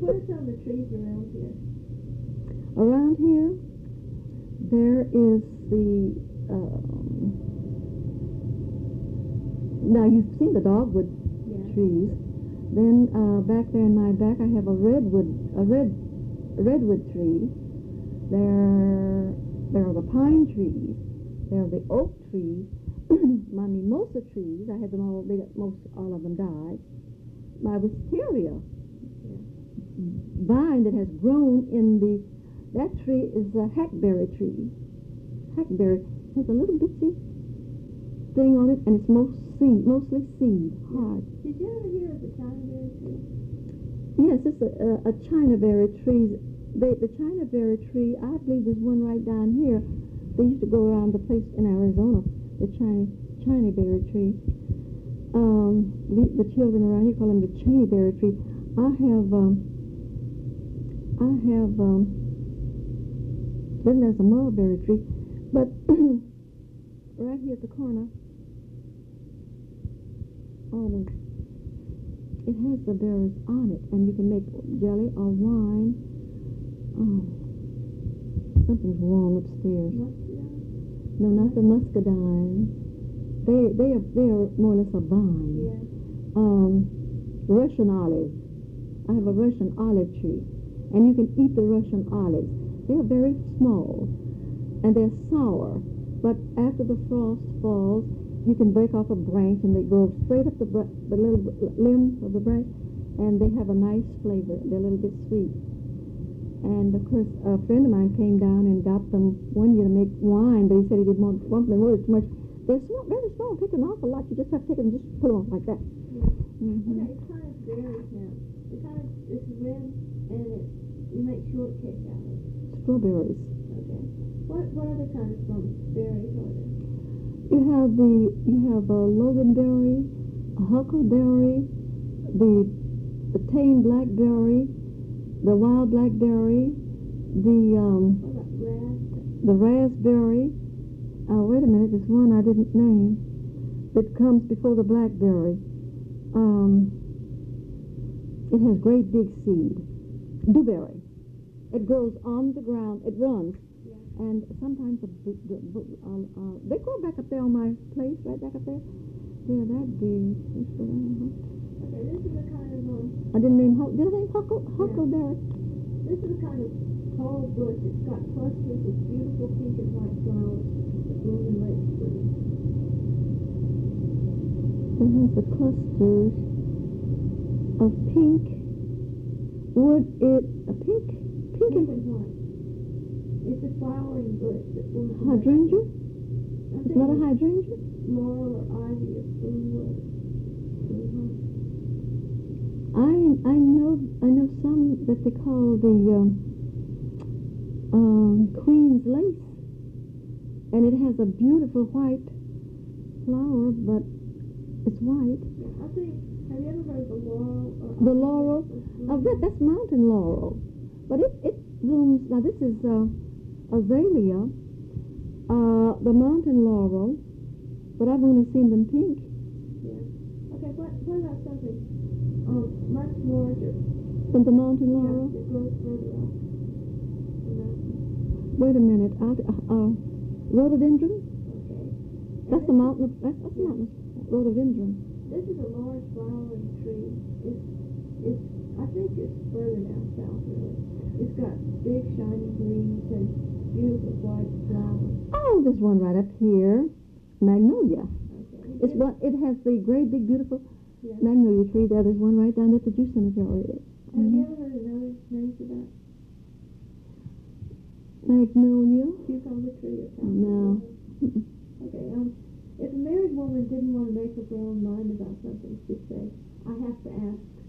what are some of the trees around here? Around here, there is the, now you've seen the dogwood trees. Then back there in my back, I have a redwood tree. There are the pine trees. There are the oak trees. My mimosa trees. I had them all. All of them died. My wisteria vine that has grown in that tree is a hackberry tree. Hackberry has a little bitty thing on it, and it's mostly seed, hard. Did you ever hear of the chinaberry tree? Yes, it's a chinaberry tree. The chinaberry tree, I believe there's one right down here. They used to go around the place in Arizona, the chinaberry tree. The children around here call them the chinaberry tree. Then there's a mulberry tree, but right here at the corner, it has the berries on it, and you can make jelly or wine. Oh, something's wrong upstairs. Muscadine? No, not the muscadine. They are more or less a vine. Yeah. Russian olive. I have a Russian olive tree, and you can eat the Russian olives. They're very small, and they're sour. But after the frost falls, you can break off a branch, and they go straight up the little limb of the branch, and they have a nice flavor. They're a little bit sweet. And, of course, a friend of mine came down and got them one year to make wine, but he said he didn't want them too much. They're very small, take an awful lot. You just have to take them and just pull them off like that. Yeah. Okay, it's kind of berries now. It's red, and you make shortcake out of it. Strawberries. Okay. What other kind of berries are there? You have a loganberry, a huckleberry, the tame blackberry, the wild blackberry, What about the raspberry. Wait a minute, there's one I didn't name that comes before the blackberry. It has great big seed. Dewberry. It grows on the ground. It runs. Yeah. And sometimes they grow back up there on my place, right back up there. They're that big. Okay, this is a kind of I didn't name did I name huckleberry? This is a kind of tall bush. It's got clusters of beautiful pink and white flowers that bloom in late spring. It has the clusters of pink. Pink and white. It's a flowering bush that blooms. Hydrangea? It's not a hydrangea? Laurel or ivy or spoonwood. I know some that they call the Queen's lace, and it has a beautiful white flower, but it's white. I think. Have you ever heard of the laurel? The laurel. That's mountain laurel, but it blooms. Now this is azalea, the mountain laurel, but I've only seen them pink. Yeah. Okay. What about something much larger than the mountain laurel? Yeah, it grows further up. Wait a minute. Rhododendron. Okay. That's the mountain. That's the mountain. Rhododendron. This is a large flowering tree. I think it's further down south, really. It's got big shiny leaves and beautiful white flowers. Oh, there's one right up here. Magnolia. Okay. It has the great big beautiful Yeah. magnolia tree there. There's one right down at the Jew Cemetery. Have you ever heard another name for that? Magnolia? Cucumber tree or something? No. Okay. If a married woman didn't want to make up her own mind about something, she'd say, I have to ask